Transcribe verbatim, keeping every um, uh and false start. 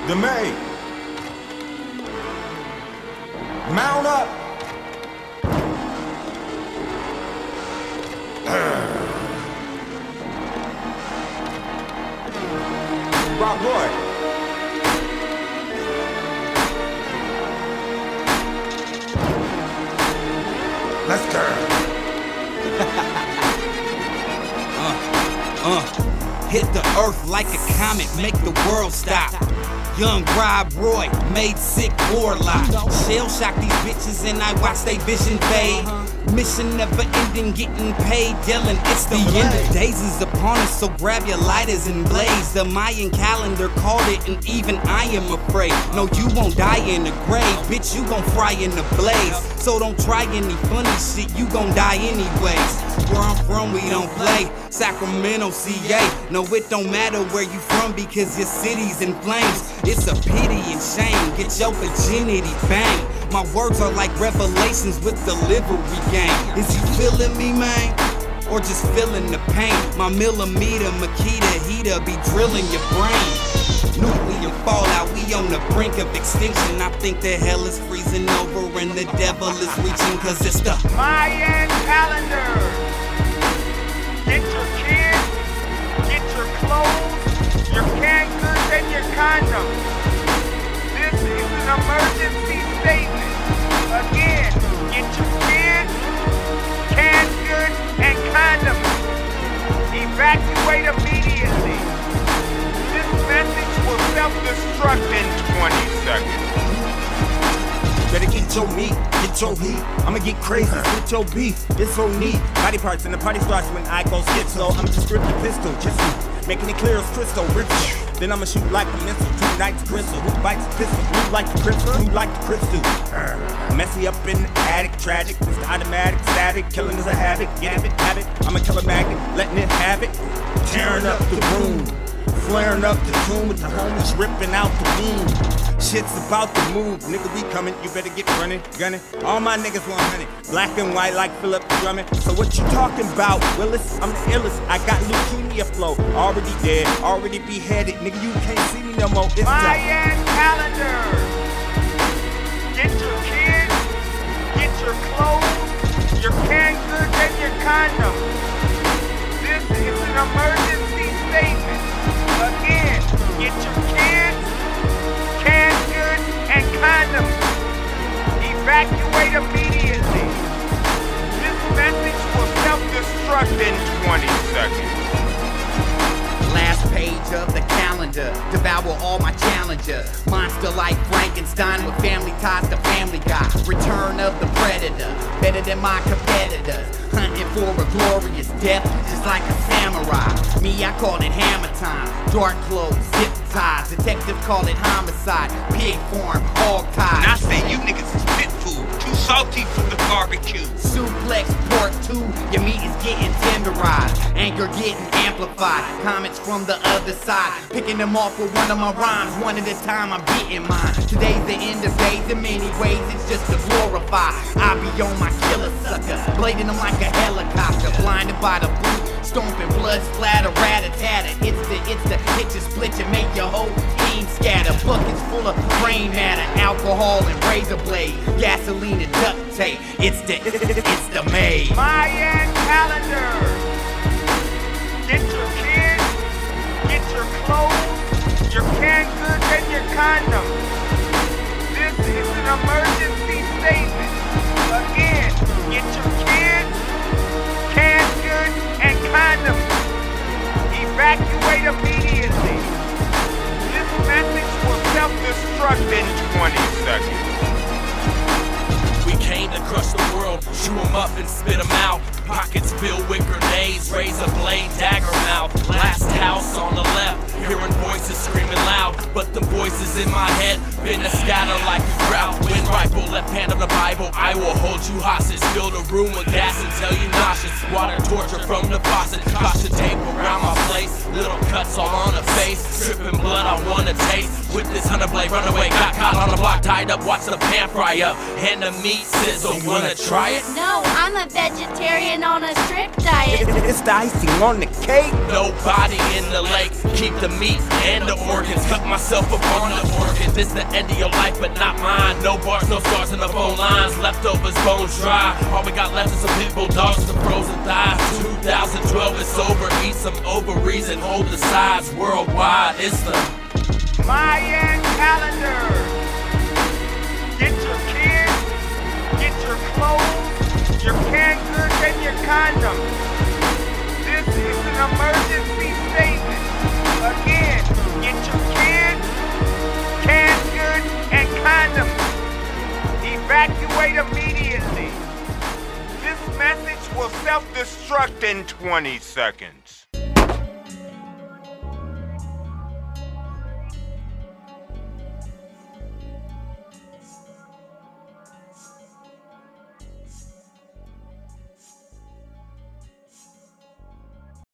The May. Mount up. Rock Roy. Let's go. uh, uh, hit the earth like a comet, make the world stop. Young Rob Roy, made sick warlock. Shell shock these bitches and I watch they vision fade. Mission never ending, getting paid, yelling it's the end of days is upon us, so grab your lighters and blaze. The Mayan calendar called it, and even I am afraid. No, you won't die in the grave, bitch, you gon' fry in the blaze. So don't try any funny shit, you gon' die anyways. Where I'm from, we don't play. Sacramento, C A. No, it don't matter where you from because your city's in flames. It's a pity and shame, get your virginity bang. My words are like revelations with delivery game. Is you feeling me, man? Or just feeling the pain? My millimeter Makita heater be drilling your brain. Nuclear fallout, we on the brink of extinction. I think the hell is freezing over and the devil is reaching, cause it's the Mayan calendar. Get your kids, get your clothes, your canned goods and your condoms. This is an emergency statement. Again, get your kids, canned goods and condoms. Evacuate immediately. This message will self-destruct in twenty seconds. Better get your meat, get your heat. I'ma get crazy, with your beef. It's so neat. Body parts and the party starts when I go schizo. I'ma just grip the pistol, just making it clear as crystal. Rip Then I'ma shoot like a missile. Two nights crystal. Who bites the pistol? Who like the crystal? Who like the crystal? Uh, messy up in the attic, tragic. Mister Automatic, static. Killing is a habit. Get it, have it. I'm a killer magnet, letting it have it. Tearing up the room. Flaring up the tomb with the homies ripping out the wound. Shit's about to move, nigga, we coming. You better get running, gunning. All my niggas one hundred, black and white like Philip Drummond. So what you talking about, Willis? I'm the illest. I got leukemia flow, already dead, already beheaded. Nigga, you can't see me no more. It's Mayan calendar. Get your kids, get your clothes, your canned goods and your condoms. This is an emergency statement. Again, get your kids, canned goods, and condoms. Evacuate immediately. This message will self-destruct in twenty seconds. Last page of the calendar, devour all my challengers. Monster like Frankenstein with family ties to Family Guy. Return of the Predator, better than my competitors. Hunting for a glorious death, just like a samurai. Me, I call it hammer time. Dark clothes, zip ties. Detectives call it homicide. Pig form, hog ties. And I say you niggas is pit food, too salty for the barbecue. Suplex part two, your meat is getting tenderized. Anger getting amplified. Comments from the other side, picking them off with one of my rhymes. One at a time, I'm getting mine. Today's the end of days, in many ways it's just to glorify. I be on my killer sucker, blading them like a helicopter. Blinded by the blue, stomping blood splatter, rat-a-tatter. It's the, it's the hit you split you, make your whole team scatter. Buckets full of brain matter, alcohol and razor blade, gasoline and duct tape. It's the, it's the May. Mayan calendar. Get your kids, get your clothes, your canned goods and your condoms. This is an emergency statement. Again, get your kids, canned goods, and condoms. Evacuate immediately. This message will self-destruct in twenty seconds. We came to crush the world, chew them up and spit them out. Pockets filled with grenades, razor blade, dagger mouth. Last house on the left, hearing voices screaming loud. But the voices in my head, been a scatter like a drought. Wind rifle, left hand on the Bible, I will hold you hostage. Fill the room with gas until you nauseous. Water torture from the faucet, caution tape around my place. Little cuts all on the face, dripping blood I wanna taste. With this hundred blade runaway, got caught on the block, tied fried up, watch the pan fry up, and the meat sizzle. Wanna try it? No, I'm a vegetarian on a strict diet. It's the icing on the cake. Nobody in the lake, keep the meat and the organs. Cut myself up on the organ. This the end of your life, but not mine. No bars, no scars in the phone lines. Leftovers, bones dry. All we got left is some pit bull dogs, some frozen thighs. two thousand twelve is over. Eat some ovaries and hold the sides. Worldwide, it's the Mayan calendar. Get your kids, get your clothes, your canned goods, and your condoms. This is an emergency statement. Again, get your kids, canned goods, and condoms. Evacuate immediately. This message will self-destruct in twenty seconds.